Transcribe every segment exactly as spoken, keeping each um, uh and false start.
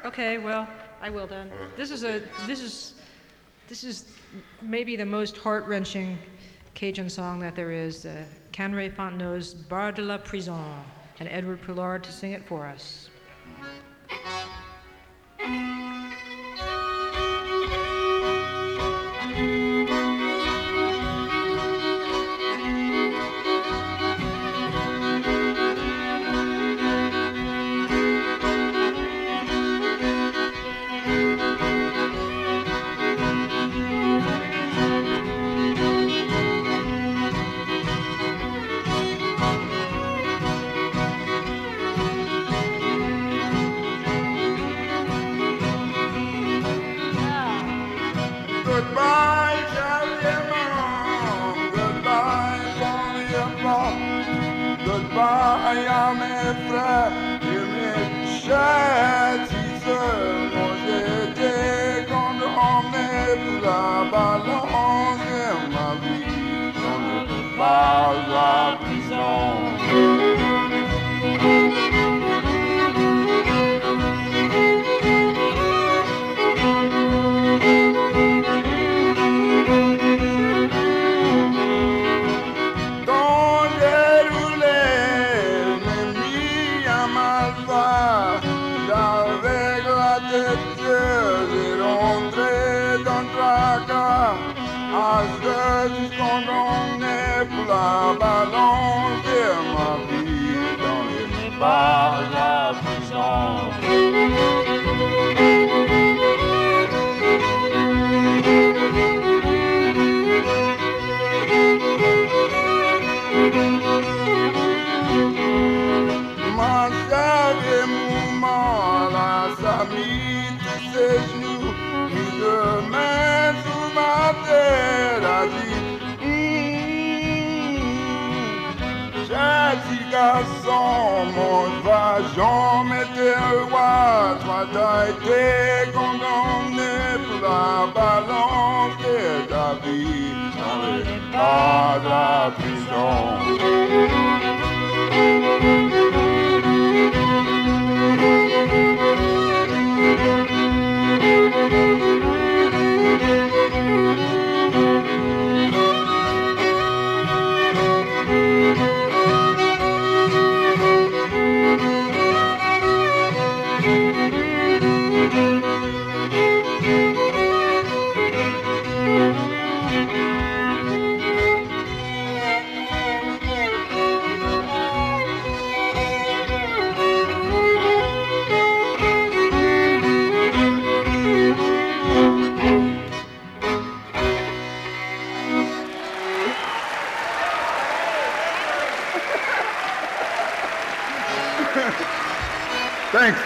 Okay, well, I will then. This is a this is this is maybe the most heart-wrenching Cajun song that there is. Uh, Canray Fontenot's Bar de la Prison, and Edward Poulard to sing it for us. Goodbye à mes frères et mes chers sœurs. Moi j'étais condamné pour la balance de ma vie dans le bar de la prison. Condamné pour la balance de ma vie dans les bars de la prison. Ma sœur et mon mal à sa mis tous ses genoux, mis deux mains sous ma tête a dit petit garçon, mon vagin m'était un roi. Toi t'as été condamné pour la balance de ta vie dans les bars de la prison. Thanks.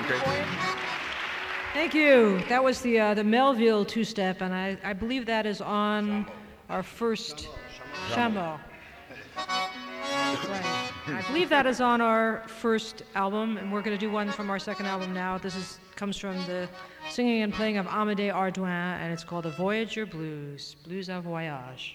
Thank you. That was the uh, the Melville two-step, and I, I believe that is on our first Chameau. Right. I believe that is on our first album, and we're going to do one from our second album now. This is comes from the singing and playing of Amédée Ardouin, and it's called the Voyager Blues, Blues en Voyage.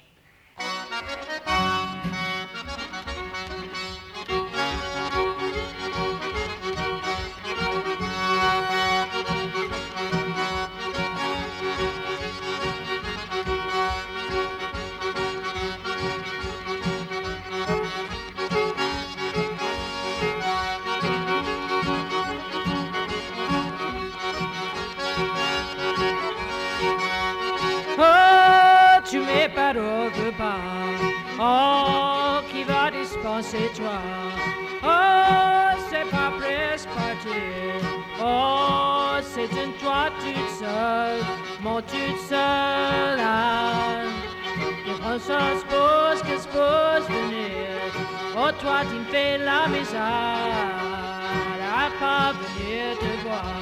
Oh, qui va dispenser toi? Oh, c'est pas presque partir. Oh, c'est une toi toute seule, mon toute seule âme. On s'en suppose que suppose venir. Oh, toi, tu me fais la misère à pas venir te voir.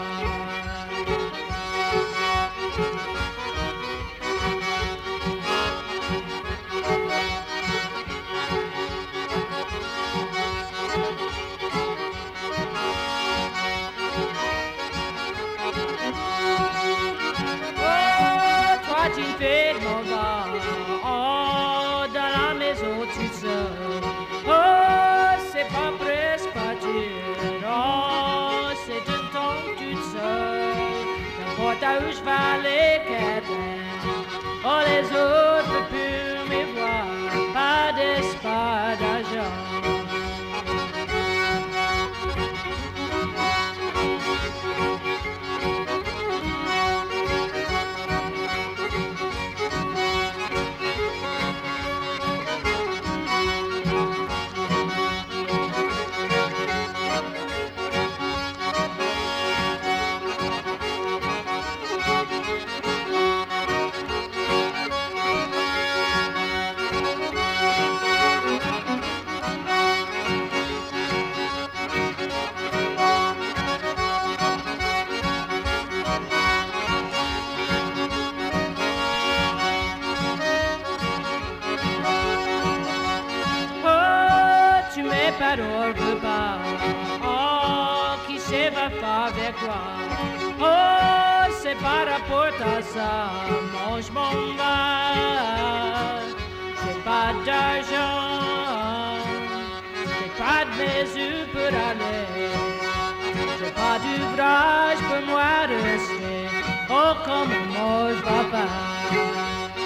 Tu fais de mon bas, oh, dans la maison toute seule. Oh, c'est pas presque partir, oh, c'est une tombe toute seule. N'importe où je vais aller, Catherine, oh, les autres ne peuvent me voir, pas d'espoir d'argent. Oh, qui sait va faire avec toi? Oh, c'est par rapport à ça, mange mon mal. J'ai pas d'argent, j'ai pas de mesure pour aller. J'ai pas d'ouvrage pour moi rester. Oh, comment moi je vais pas.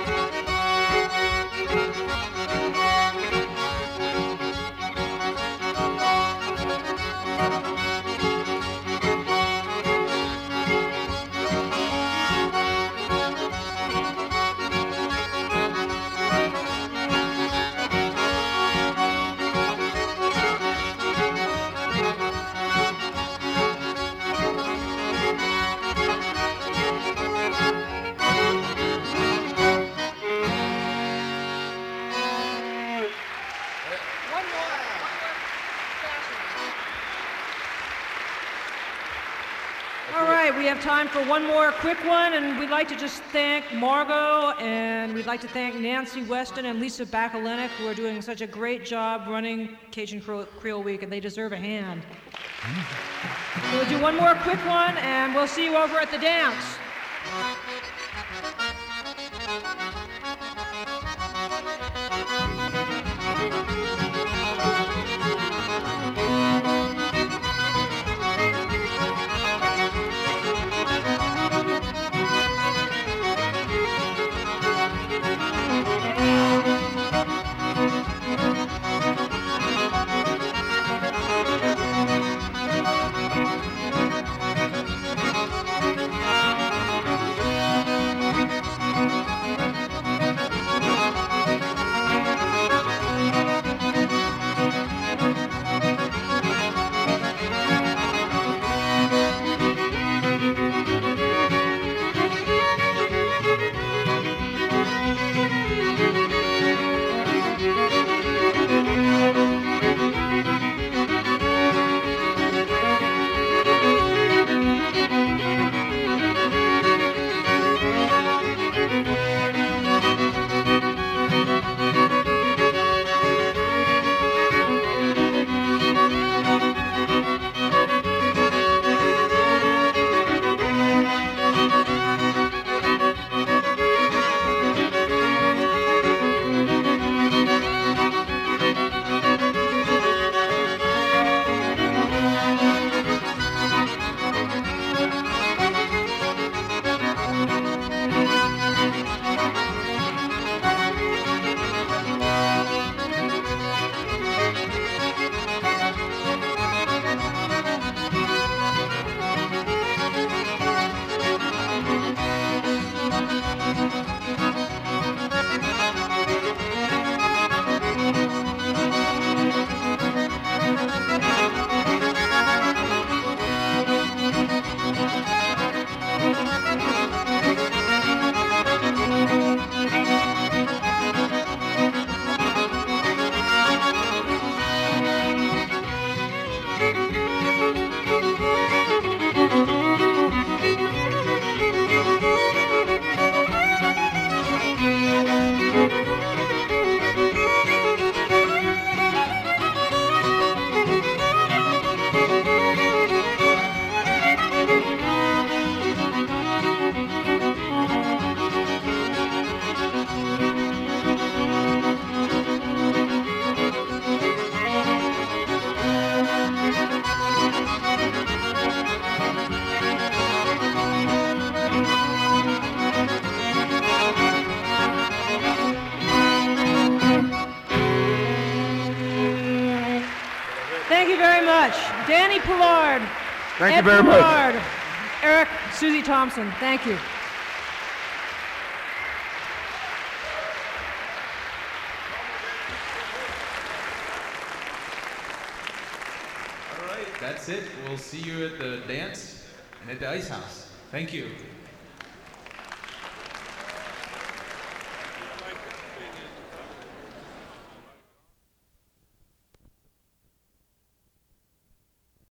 We have time for one more quick one, and we'd like to just thank Margot, and we'd like to thank Nancy Weston and Lisa Bakalenic, who are doing such a great job running Cajun Creole Week, and they deserve a hand. So we'll do one more quick one, and we'll see you over at the dance. Danny Pollard. Thank Ed you very much. Pollard, Eric, Susie Thompson. Thank you. All right, that's it. We'll see you at the dance and at the Ice House. Thank you.